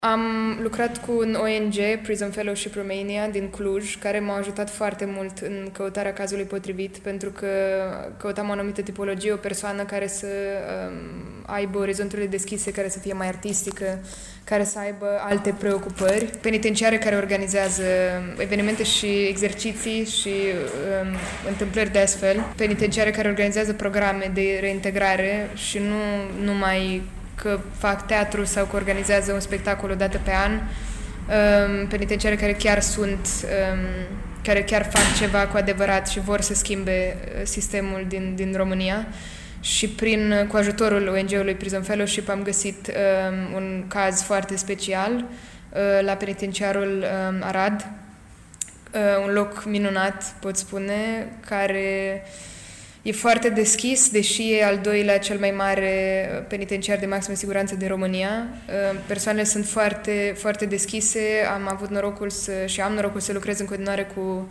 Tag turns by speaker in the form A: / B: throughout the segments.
A: Am lucrat cu un ONG, Prison Fellowship Romania, din Cluj, care m-a ajutat foarte mult în căutarea cazului potrivit, pentru că căutam o anumită tipologie, o persoană care să aibă orizonturile deschise, care să fie mai artistică, care să aibă alte preocupări. Penitenciare care organizează evenimente și exerciții și întâmplări de astfel. Penitenciare care organizează programe de reintegrare și nu numai că fac teatru sau că organizează un spectacol o dată pe an, penitenciare care chiar care chiar fac ceva cu adevărat și vor să schimbe sistemul din România. Și cu ajutorul ONG-ului Prison Fellowship am găsit un caz foarte special la penitenciarul Arad, un loc minunat, pot spune, care e foarte deschis, deși e al doilea cel mai mare penitenciar de maximă siguranță din România. Persoanele sunt foarte, foarte deschise. Am avut norocul și am norocul să lucrez în continuare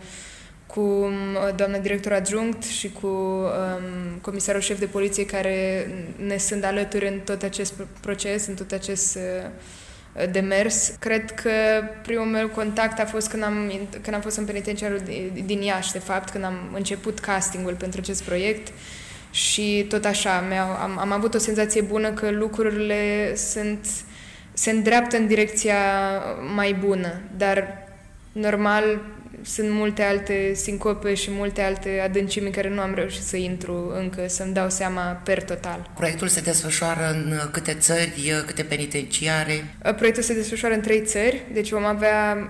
A: cu doamna director adjunct și cu comisarul șef de poliție care ne sunt alături în tot acest proces, în tot acest demers. Cred că primul meu contact a fost când am fost în penitenciarul din Iași, de fapt, când am început castingul pentru acest proiect și tot așa, am avut o senzație bună că lucrurile se îndreaptă în direcția mai bună, dar normal sunt multe alte sincope și multe alte adâncimi în care nu am reușit să intru încă, să-mi dau seama per total.
B: Proiectul se desfășoară în câte țări, câte penitenciare?
A: Proiectul se desfășoară în 3 țări, deci vom avea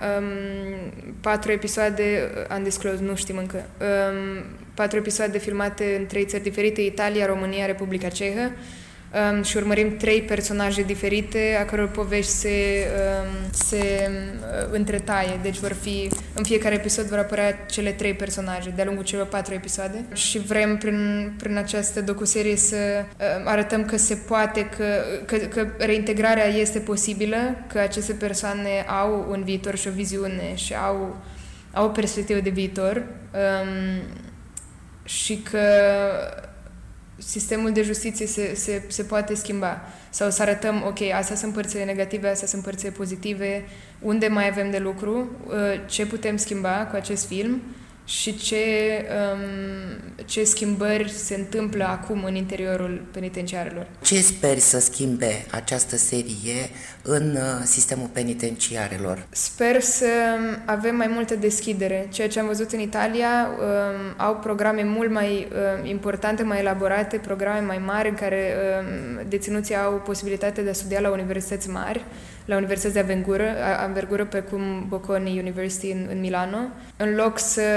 A: 4 episoade, undisclosed, nu știm încă, 4 episoade filmate în 3 țări diferite, Italia, România, Republica Cehă, și urmărim 3 personaje diferite, a căror povești se întretaie. Deci în fiecare episod vor apărea cele 3 personaje de-a lungul celor 4 episoade și vrem prin această docuserie să arătăm că se poate, că reintegrarea este posibilă, că aceste persoane au un viitor și o viziune și au o perspectivă de viitor, și că sistemul de justiție se poate schimba. Sau să arătăm, ok, astea sunt părțile negative, astea sunt părțile pozitive, unde mai avem de lucru, ce putem schimba cu acest film și ce schimbări se întâmplă acum în interiorul penitenciarelor.
B: Ce speri să schimbe această serie în sistemul penitenciarelor?
A: Sper să avem mai multă deschidere. Ceea ce am văzut în Italia, au programe mult mai importante, mai elaborate, programe mai mari în care deținuții au posibilitatea de a studia la universități mari, la universități de anvergură, precum Bocconi University în Milano. În loc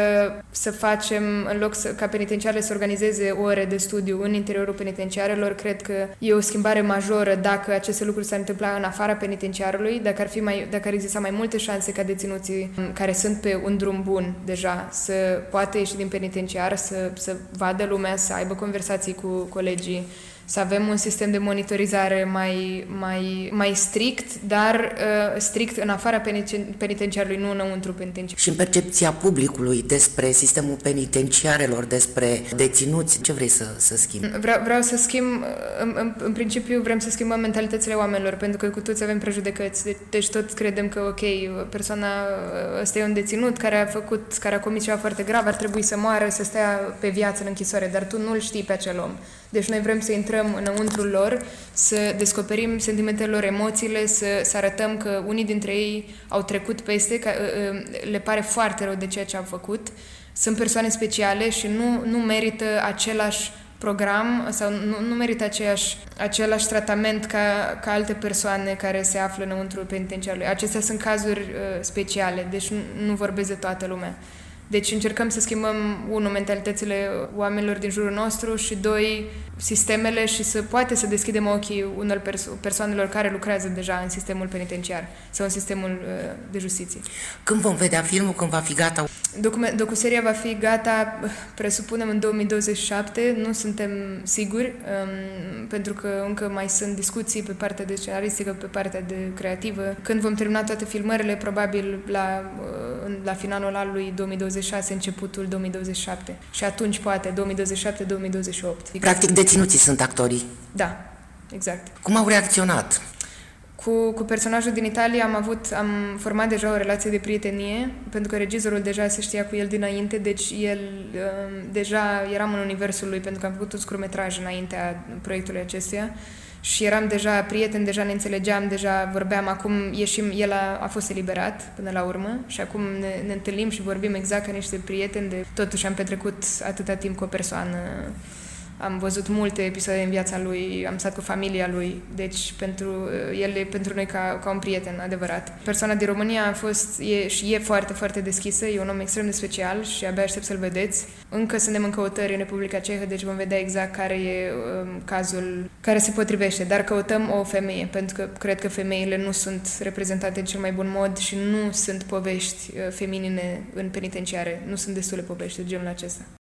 A: ca penitenciarele să organizeze ore de studiu în interiorul penitenciarelor, cred că e o schimbare majoră dacă aceste lucruri s-ar întâmpla în afara penitenciarului, dacă ar exista mai multe șanse ca deținuții care sunt pe un drum bun deja să poată ieși din penitenciar, să vadă lumea, să aibă conversații cu colegii, să avem un sistem de monitorizare mai strict, dar strict în afara penitenciarului, nu înăuntru penitenciarului.
B: Și în percepția publicului despre sistemul penitenciarelor, despre deținuți, ce vrei să schimbi?
A: Vreau să schimb, în principiu vrem să schimbăm mentalitățile oamenilor, pentru că cu toți avem prejudecăți. Deci tot credem că, ok, persoana ăsta e un deținut care a comis ceva foarte grav, ar trebui să moară, să stea pe viață în închisoare, dar tu nu-l știi pe acel om. Deci noi vrem să intrăm înăuntrul lor, să descoperim sentimentele lor, emoțiile, să arătăm că unii dintre ei au trecut peste, că le pare foarte rău de ceea ce au făcut. Sunt persoane speciale și nu merită același program sau nu merită același tratament ca alte persoane care se află înăuntrul penitenciarului. Acestea sunt cazuri speciale, deci nu vorbesc de toată lumea. Deci încercăm să schimbăm, 1, mentalitățile oamenilor din jurul nostru și 2, sistemele și poate să deschidem ochii unor persoanelor care lucrează deja în sistemul penitenciar sau în sistemul de justiție.
B: Când vom vedea filmul, când va fi gata?
A: Docuseria va fi gata, presupunem, în 2027, nu suntem siguri, pentru că încă mai sunt discuții pe partea de scenaristică, pe partea de creativă. Când vom termina toate filmările, probabil la finalul anului 2026, începutul 2027. Și atunci, poate, 2027-2028.
B: Practic, deținuții sunt actorii.
A: Da, exact.
B: Cum au reacționat?
A: Cu personajul din Italia am format deja o relație de prietenie, pentru că regizorul deja se știa cu el dinainte, deci el deja eram în universul lui, pentru că am făcut un scurtmetraj înaintea proiectului acestuia și eram deja prieteni, deja ne înțelegeam, deja vorbeam, acum ieșim, el a fost eliberat până la urmă și acum ne întâlnim și vorbim exact ca niște prieteni, totuși am petrecut atâta timp cu o persoană. Am văzut multe episoade în viața lui, am stat cu familia lui, deci el e pentru noi ca un prieten adevărat. Persoana din România și e foarte, foarte deschisă, e un om extrem de special și abia aștept să-l vedeți. Încă suntem în căutări în Republica Cehă, deci vom vedea exact care e cazul care se potrivește, dar căutăm o femeie, pentru că cred că femeile nu sunt reprezentate în cel mai bun mod și nu sunt povești feminine în penitenciare, nu sunt destule povești de genul acesta.